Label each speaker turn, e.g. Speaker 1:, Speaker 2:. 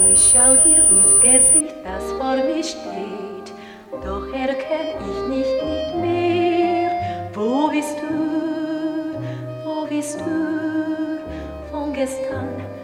Speaker 1: Ich schau dir ins Gesicht, das vor mir steht, doch erkenn ich nicht mehr. Wo bist du von gestern?